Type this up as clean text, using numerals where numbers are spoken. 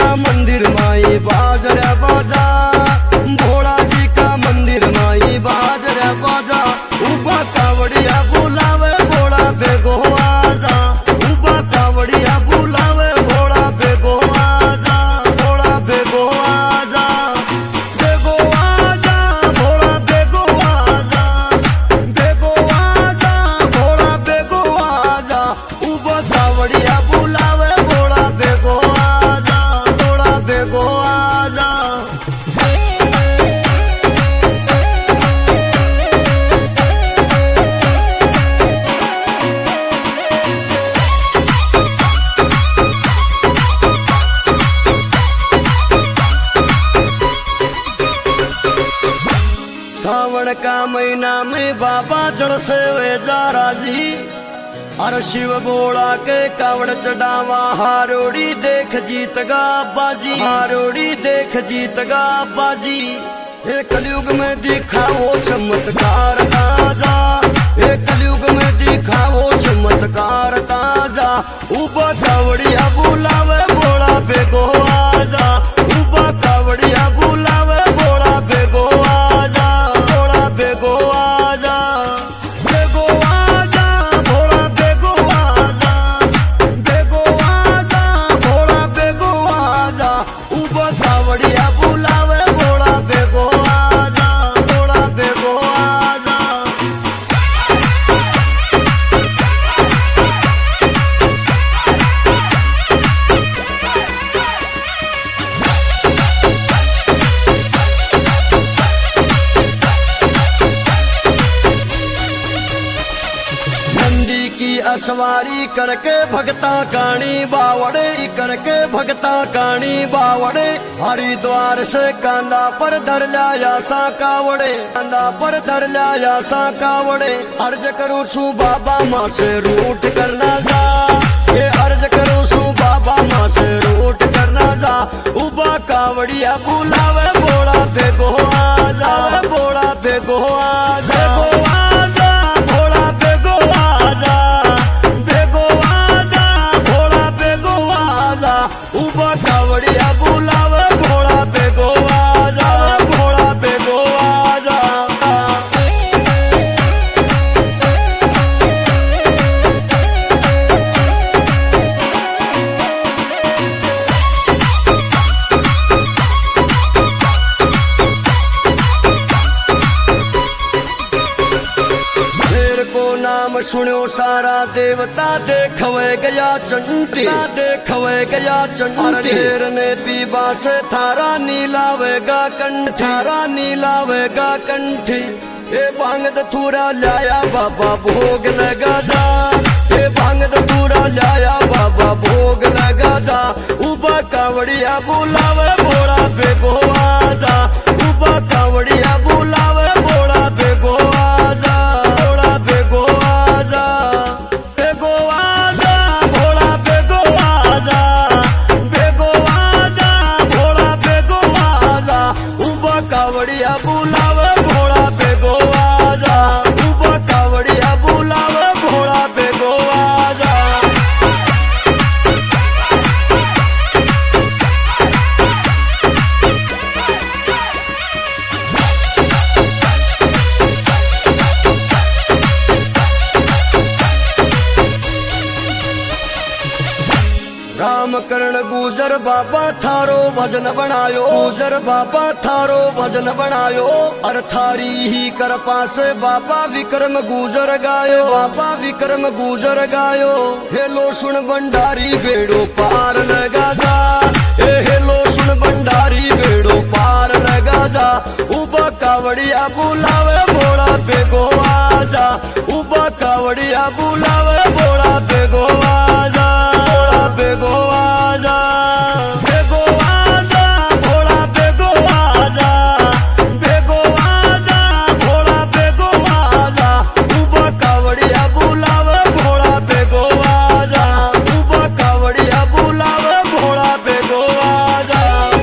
का मंदिर माई बाजर बाजा, भोला जी का मंदिर माई बाजर बाजा। उबा कावड़िया बुलावे भोला बेगो आजा, उबा कावड़िया बुलावे भोला बेगो आजा, भोला बेगो आजा, बेगो आजा, भोला बेगो आजा, बेगो आजा, भोला बेगो आजा। उबा कावड़िया बुलावे भोला बेगो आजा, भोला बेगो आजा। सावन का महीना में बाबा जड़ से वे जारा जी, अरे शिव भोला के कावड़ चढ़ावा। हारोड़ी देख जीत गा बाजी, हारोड़ी देख जीत गा बाजी। एक कलयुग में दिखाओ चमत्कार ताजा, एक कलयुग में दिखाओ चमत्कार ताजा। उबा कावड़िया बुलावे भोला बेगो आजा, उबा कावड़िया बुलावे भोला बेगो आजा, भोला बेगो आजा, बेगो आजा, भोला बेगो आजा, बेगो आजा, भोला बेगो आजा। उबा कावड़िया बुलावे भोला बेगो आजा, भोला बेगो आजा। नंदी की असवारी करके भगता काणी बावड़े, करके भगता काणी बावड़े। हरिद्वार से कांदा पर धर लाया सा कावड़े, कांदा पर धर लाया सा कावड़े। अर्ज करूँ छू बाबा माँ से रूठ करना जा, ये अर्ज करूँ छू बाबा माँ से रूठ करना जा। उबा कावड़िया बुलावे भोला बेगो आजा, भोला बेगो आजा, बेगो आजा, भोला बेगो आजा, बेगो आजा, भोला बेगो आजा। उबा कावड़िया बुलावे भोला बेगो आजा, भोला बेगो आजा। शेर को नाम सुनो सारा देवता, देखवे गया चंटी, देखवे गया चंटी। शेर ने पीबा से थारा नीलावेगा कंठ, थारा नीलावेगा कंठी। ये भांग धतूरा लाया बाबा भोग लगा जा, ये भांग धतूरा लाया बाबा भोग लगा जा। उबा कावड़िया बुलावे भोला बेगो आजा, उबा कावड़िया बुलावे भोला बेगो आजा, भोला बेगो आजा, बेगो आजा, भोला बेगो आजा, बेगो आजा, भोला बेगो आजा। उबा कावड़िया बुलावे भोला बेगो आजा, उबा कावड़िया बुलावे भोला बेगो आजा। राम करण गुजर बाबा थारो भजन बनायो, गुजर बाबा थारो भजन बनायो। अर थारी ही कृपा से बाबा विक्रम गुजर गायो, बाबा विक्रम गुजर गायो। हेलो सुन भंडारी बेड़ो पार लगा जा, ए हेलो सुन भंडारी बेड़ो पार लगा जा। उबा कावड़िया बुलावे भोला बेगो आजा, उबा कावड़िया बुलावे